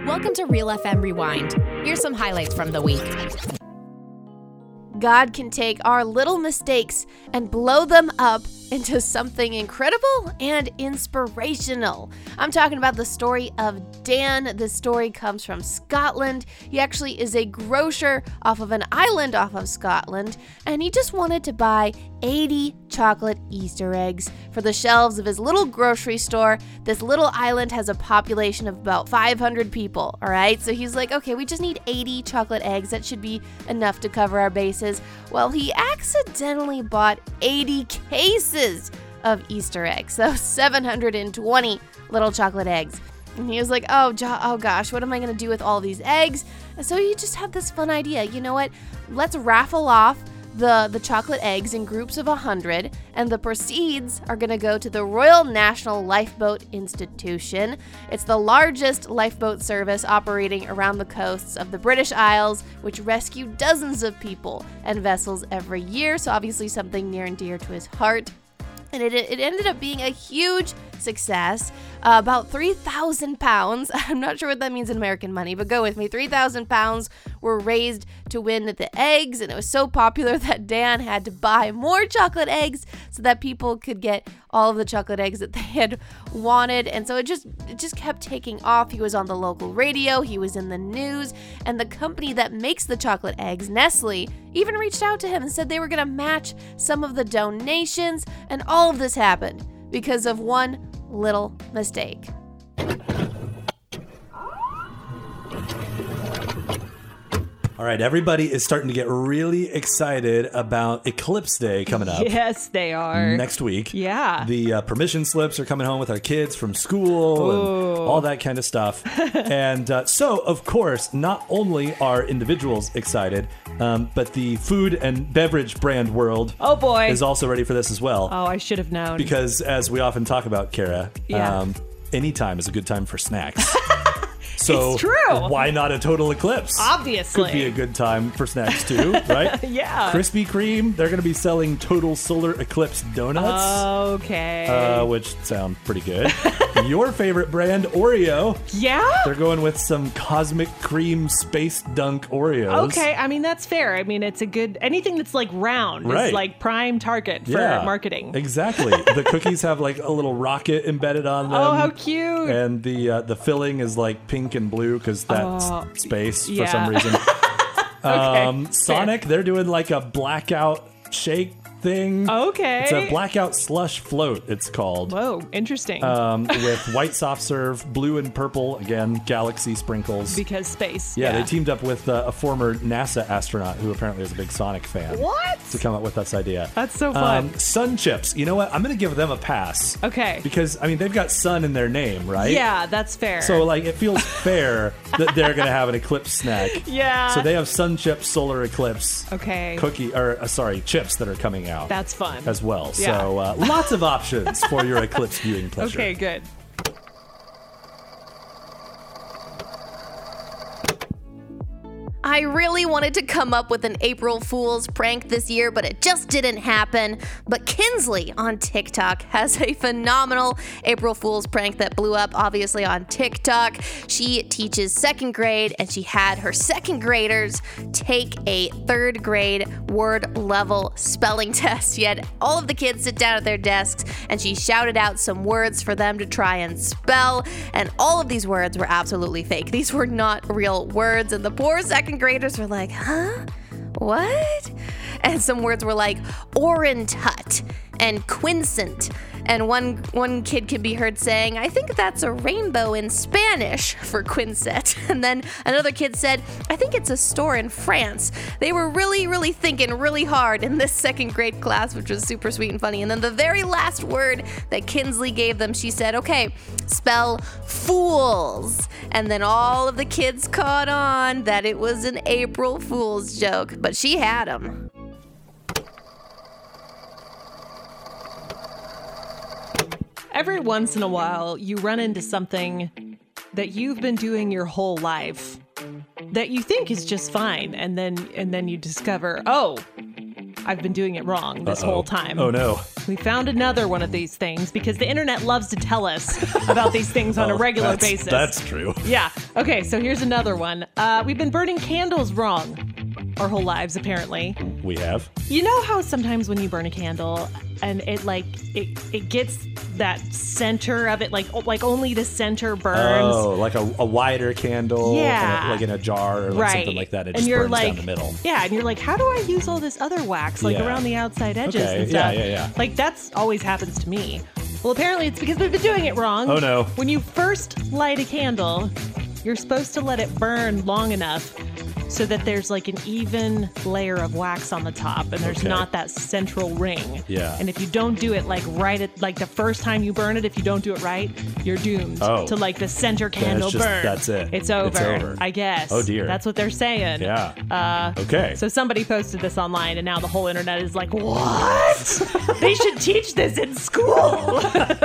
Welcome to Real FM Rewind. Here's some highlights from the week. God can take our little mistakes and blow them up into something incredible and inspirational. I'm talking about the story of Dan. This story comes from Scotland. He actually is a grocer off of an island off of Scotland, and he just wanted to buy 80 chocolate Easter eggs for the shelves of his little grocery store. This little island has a population of about 500 people, all right? So he's like, okay, we just need 80 chocolate eggs. That should be enough to cover our bases. Well, he accidentally bought 80 cases of Easter eggs, so 720 little chocolate eggs. And he was like, oh gosh, what am I going to do with all these eggs? And so he just had this fun idea. You know what? Let's raffle off the chocolate eggs in groups of 100, and the proceeds are going to go to the Royal National Lifeboat Institution. It's the largest lifeboat service operating around the coasts of the British Isles, which rescue dozens of people and vessels every year, so obviously something near and dear to his heart. And it ended up being a huge success. About 3,000 pounds, I'm not sure what that means in American money, but go with me, 3,000 pounds were raised to win the eggs, and it was so popular that Dan had to buy more chocolate eggs so that people could get all of the chocolate eggs that they had wanted. And so it just kept taking off. He was on the local radio, he was in the news, and the company that makes the chocolate eggs, Nestle, even reached out to him and said they were going to match some of the donations, and all of this happened because of one little mistake. All right, everybody is starting to get really excited about Eclipse Day coming up. Yes, they are. Next week. Yeah. The permission slips are coming home with our kids from school and all that kind of stuff. And so, of course, not only are individuals excited, but the food and beverage brand world is also ready for this as well. Oh, I should have known. Because as we often talk about, Kara, any time is a good time for snacks. So it's true. Why not a total eclipse? Obviously. Could be a good time for snacks too, right? Yeah. Krispy Kreme, they're going to be selling total solar eclipse donuts. Okay. Which sound pretty good. Your favorite brand, Oreo. Yeah? They're going with some cosmic cream space dunk Oreos. Okay, I mean, that's fair. I mean, it's a good, anything that's like round is like prime target for marketing. Exactly. The cookies have like a little rocket embedded on them. Oh, how cute. And the filling is like pink and blue because that's space for some reason. Sonic, they're doing like a blackout shake thing. Okay. It's a blackout slush float, it's called. Whoa, interesting. With white soft serve, blue and purple, again, galaxy sprinkles. Because space. Yeah, they teamed up with a former NASA astronaut who apparently is a big Sonic fan. What? To come up with this idea. That's so fun. Sun Chips. You know what? I'm going to give them a pass. Okay. Because, I mean, they've got sun in their name, right? Yeah, that's fair. So, like, it feels fair that they're going to have an eclipse snack. Yeah. So they have Sun Chips Solar Eclipse chips that are coming out. That's fun. As well. Yeah. So lots of options for your eclipse viewing pleasure. Okay, good. I really wanted to come up with an April Fool's prank this year, but it just didn't happen. But Kinsley on TikTok has a phenomenal April Fool's prank that blew up, obviously, on TikTok. She teaches second grade, and she had her second graders take a third grade word level spelling test. She had all of the kids sit down at their desks, and she shouted out some words for them to try and spell, and all of these words were absolutely fake. These were not real words, and the poor second graders were like, huh? What? And some words were like orentut and quincent. And one kid can be heard saying, I think that's a rainbow in Spanish for quincet. And then another kid said, I think it's a store in France. They were really, really thinking really hard in this second grade class, which was super sweet and funny. And then the very last word that Kinsley gave them, she said, okay, spell fools. And then all of the kids caught on that it was an April Fool's joke, but she had them. Every once in a while, you run into something that you've been doing your whole life that you think is just fine, and then you discover, oh, I've been doing it wrong this whole time. Oh, no. We found another one of these things because the internet loves to tell us about these things on a regular basis. That's true. Yeah. Okay, so here's another one. We've been burning candles wrong our whole lives, apparently. We have. You know how sometimes when you burn a candle and it gets that center of it, like only the center burns? Oh, like a wider candle. Yeah. Like in a jar or like something like that. It just burns down the middle. Yeah, and you're like, how do I use all this other wax around the outside edges and stuff? Yeah. Like, that's always happens to me. Well, apparently it's because we've been doing it wrong. Oh, no. When you first light a candle, you're supposed to let it burn long enough so that there's like an even layer of wax on the top and there's not that central ring. Yeah. And if you don't do it like right at like the first time you burn it, if you don't do it right, you're doomed to like the center candle burn. That's it. It's over, I guess. Oh, dear. That's what they're saying. Yeah. Okay. So somebody posted this online and now the whole internet is like, what? They should teach this in school.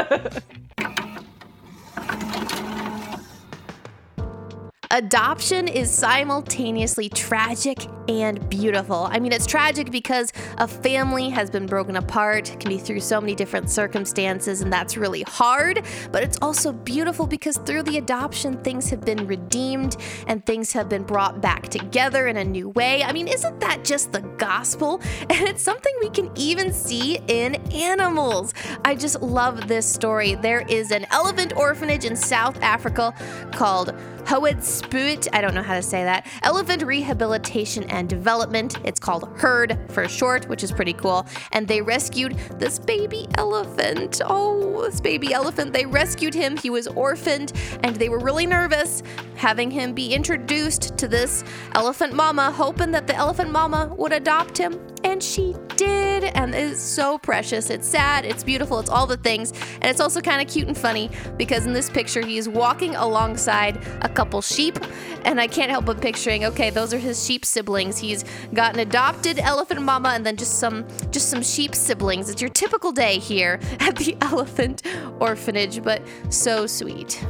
Adoption is simultaneously tragic and beautiful. I mean, it's tragic because a family has been broken apart, can be through so many different circumstances, and that's really hard. But it's also beautiful because through the adoption, things have been redeemed and things have been brought back together in a new way. I mean, isn't that just the gospel? And it's something we can even see in animals. I just love this story. There is an elephant orphanage in South Africa called Hoedspruit, I don't know how to say that, Elephant Rehabilitation and Development. It's called HERD for short, which is pretty cool. And they rescued this baby elephant. Oh, this baby elephant. They rescued him. He was orphaned, and they were really nervous having him be introduced to this elephant mama, hoping that the elephant mama would adopt him. And she did, and it's so precious. It's sad, it's beautiful, it's all the things. And it's also kind of cute and funny because in this picture, he's walking alongside a couple sheep. And I can't help but picturing, okay, those are his sheep siblings. He's got an adopted elephant mama and then just some sheep siblings. It's your typical day here at the elephant orphanage, but so sweet.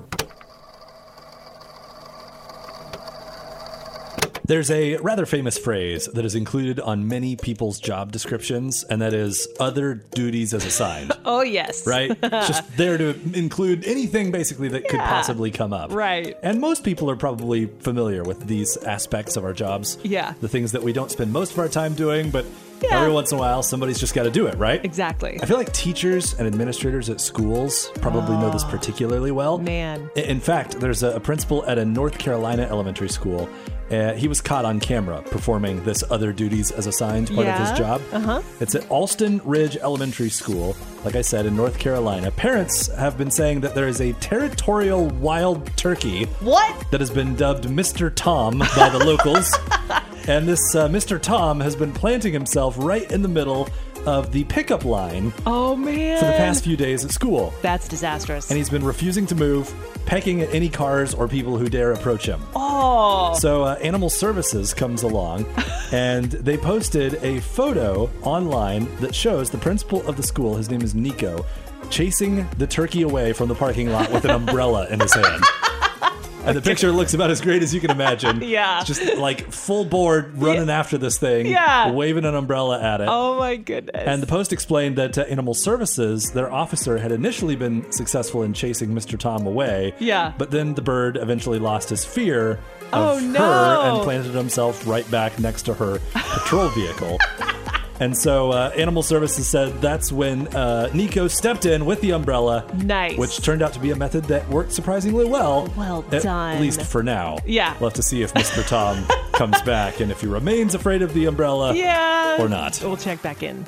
There's a rather famous phrase that is included on many people's job descriptions, and that is other duties as assigned. Oh, yes. Right? Just there to include anything basically that could possibly come up. Right. And most people are probably familiar with these aspects of our jobs. Yeah. The things that we don't spend most of our time doing, but every once in a while, somebody's just got to do it, right? Exactly. I feel like teachers and administrators at schools probably know this particularly well. Man. In fact, there's a principal at a North Carolina elementary school. He was caught on camera performing this other duties as assigned part of his job. It's at Alston Ridge Elementary School, like I said, in North Carolina. Parents have been saying that there is a territorial wild turkey that has been dubbed Mr. Tom by the locals. And this Mr. Tom has been planting himself right in the middle of the pickup line. Oh, man. For the past few days at school. That's disastrous. And he's been refusing to move, pecking at any cars or people who dare approach him. Oh. So Animal Services comes along, and they posted a photo online that shows the principal of the school, his name is Nico, chasing the turkey away from the parking lot with an umbrella in his hand. And the picture looks about as great as you can imagine. Yeah. Just like full board running after this thing, waving an umbrella at it. Oh, my goodness. And the Post explained that Animal Services, their officer, had initially been successful in chasing Mr. Tom away. Yeah. But then the bird eventually lost his fear of no. her and planted himself right back next to her patrol vehicle. And so Animal Services said that's when Nico stepped in with the umbrella. Nice. Which turned out to be a method that worked surprisingly well. Well done. At least for now. Yeah. We'll have to see if Mr. Tom comes back and if he remains afraid of the umbrella or not. We'll check back in.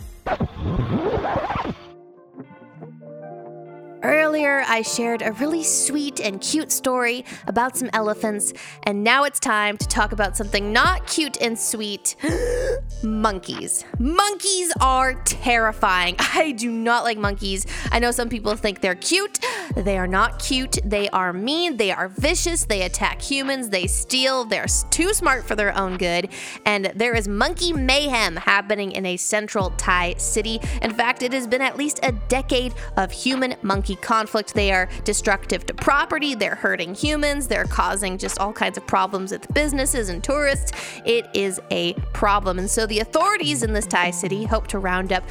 Earlier, I shared a really sweet and cute story about some elephants, and now it's time to talk about something not cute and sweet. Monkeys. Monkeys are terrifying. I do not like monkeys. I know some people think they're cute. They are not cute. They are mean. They are vicious. They attack humans. They steal. They're too smart for their own good. And there is monkey mayhem happening in a central Thai city. In fact, it has been at least a decade of human-monkey conflict conflict. They are destructive to property. They're hurting humans. They're causing just all kinds of problems with businesses and tourists. It is a problem. And so the authorities in this Thai city hope to round up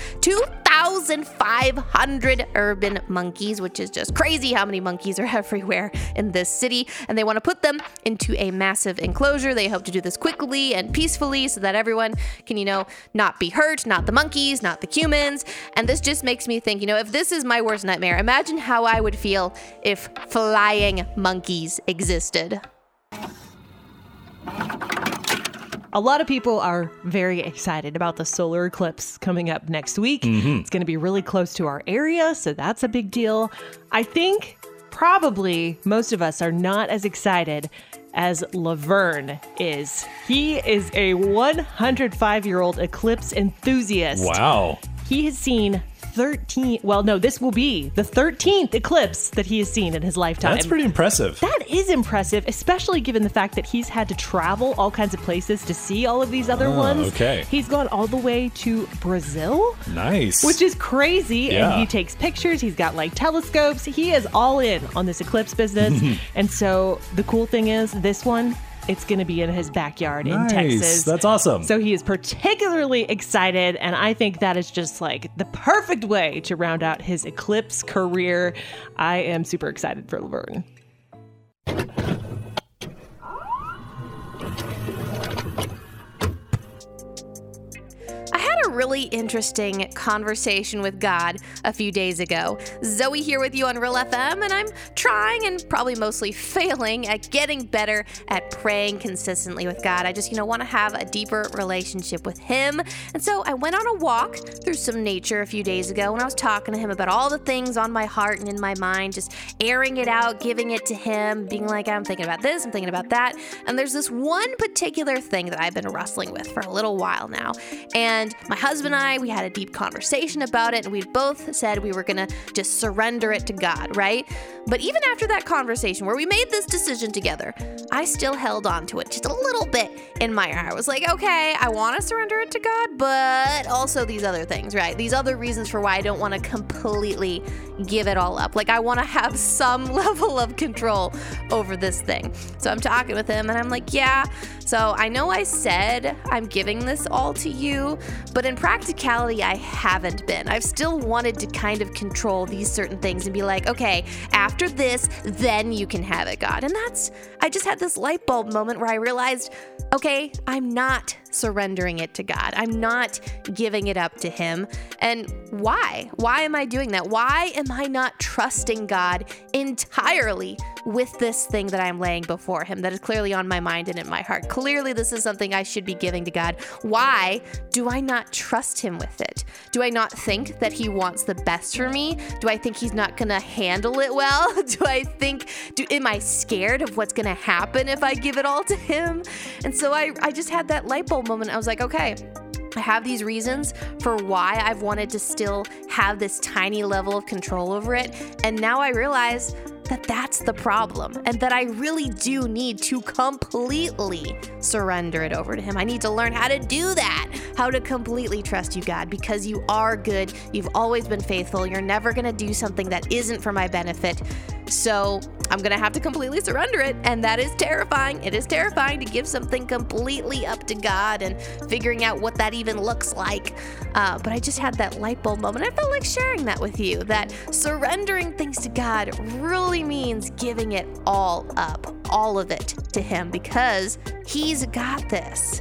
2,500 urban monkeys, which is just crazy how many monkeys are everywhere in this city. And they want to put them into a massive enclosure. They hope to do this quickly and peacefully so that everyone can, not be hurt, not the monkeys, not the humans. And this just makes me think, if this is my worst nightmare, imagine how I would feel if flying monkeys existed. A lot of people are very excited about the solar eclipse coming up next week. It's going to be really close to our area, so that's a big deal. I think probably most of us are not as excited as Laverne is. He is a 105-year-old eclipse enthusiast. Wow. He has seen this will be the 13th eclipse that he has seen in his lifetime. That's pretty impressive. That is impressive, especially given the fact that he's had to travel all kinds of places to see all of these other ones. Okay. He's gone all the way to Brazil. Nice. Which is crazy. Yeah. And he takes pictures. He's got telescopes. He is all in on this eclipse business. And so the cool thing is this one, it's going to be in his backyard in Texas. That's awesome. So he is particularly excited, and I think that is just the perfect way to round out his eclipse career. I am super excited for Laverne. Really interesting conversation with God a few days ago. Zoe here with you on Real FM, and I'm trying and probably mostly failing at getting better at praying consistently with God. I just, want to have a deeper relationship with Him. And so I went on a walk through some nature a few days ago, and I was talking to Him about all the things on my heart and in my mind, just airing it out, giving it to Him, being like, I'm thinking about this, I'm thinking about that. And there's this one particular thing that I've been wrestling with for a little while now. And my husband and I, we had a deep conversation about it, and we both said we were going to just surrender it to God, right? But even after that conversation where we made this decision together, I still held on to it just a little bit in my heart. I was like, okay, I want to surrender it to God, but also these other things, right? These other reasons for why I don't want to completely give it all up. I want to have some level of control over this thing. So I'm talking with him, and I'm like, yeah, so I know I said I'm giving this all to you, but in practicality, I haven't been. I've still wanted to kind of control these certain things and be like, okay, after this, then you can have it, God. And I just had this light bulb moment where I realized, okay, I'm not surrendering it to God. I'm not giving it up to Him. And why? Why am I doing that? Why am I not trusting God entirely with this thing that I'm laying before Him that is clearly on my mind and in my heart? Clearly, this is something I should be giving to God. Why do I not trust Him with it? Do I not think that He wants the best for me? Do I think He's not going to handle it well? Am I scared of what's going to happen if I give it all to Him? And so I just had that light bulb moment. I was like, okay, I have these reasons for why I've wanted to still have this tiny level of control over it. And now I realize that that's the problem, and that I really do need to completely surrender it over to Him. I need to learn how to do that, how to completely trust you, God, because you are good. You've always been faithful. You're never going to do something that isn't for my benefit. So I'm going to have to completely surrender it, and that is terrifying. It is terrifying to give something completely up to God and figuring out what that even looks like. But I just had that light bulb moment. I felt like sharing that with you, that surrendering things to God really means giving it all up, all of it to Him, because He's got this.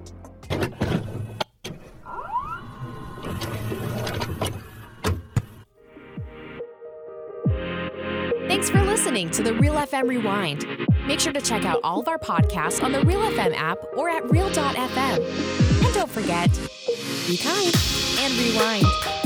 Thanks for listening to the Real FM Rewind. Make sure to check out all of our podcasts on the Real FM app or at Real.fm. And don't forget, be kind and rewind.